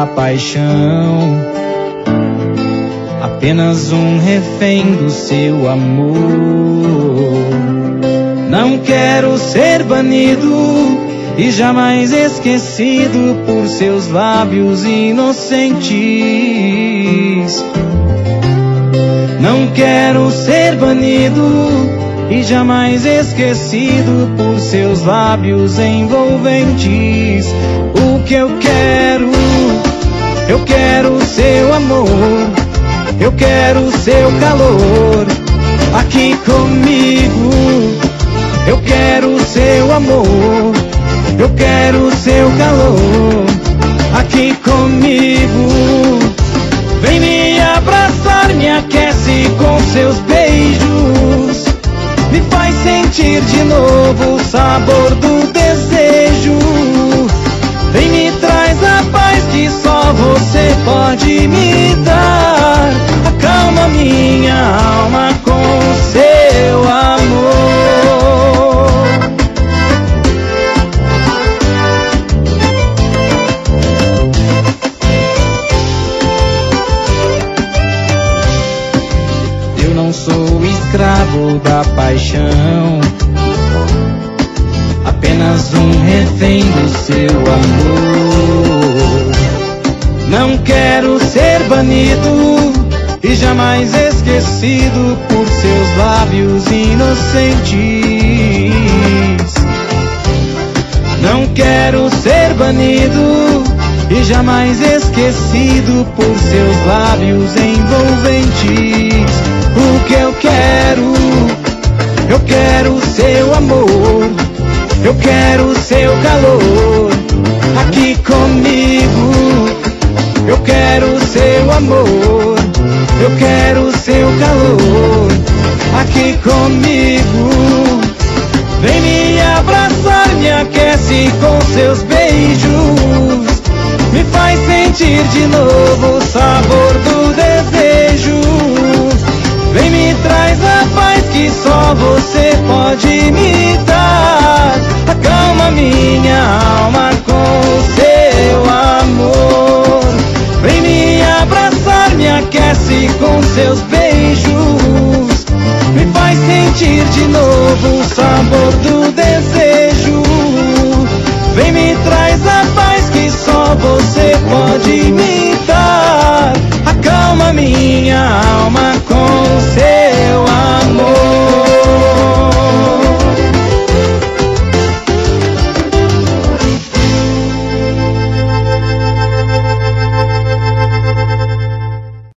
da paixão, apenas um refém do seu amor. Não quero ser banido e jamais esquecido por seus lábios inocentes. Não quero ser banido e jamais esquecido por seus lábios envolventes. O que eu quero seu amor, eu quero seu calor aqui comigo. Eu quero seu amor, eu quero seu calor aqui comigo. Vem me abraçar, me aquece com seus beijos, me faz sentir de novo o sabor do desejo. Vem me traz a paz que só você pode me dar. Acalma minha alma com seu amor. Eu não sou escravo da paixão, apenas um refém do seu amor. Não quero ser banido e jamais esquecido por seus lábios inocentes. Não quero ser banido e jamais esquecido por seus lábios envolventes. O que eu quero seu amor, eu quero seu calor aqui comigo. Eu quero seu amor, eu quero seu calor aqui comigo. Vem me abraçar, me aquece com seus beijos, me faz sentir de novo o sabor do desejo. Vem me traz a paz que só você pode me dar. Acalma minha alma com seu amor. Vem me abraçar, me aquece com seus beijos, me faz sentir de novo o sabor do desejo. Vem me traz a paz que só você pode me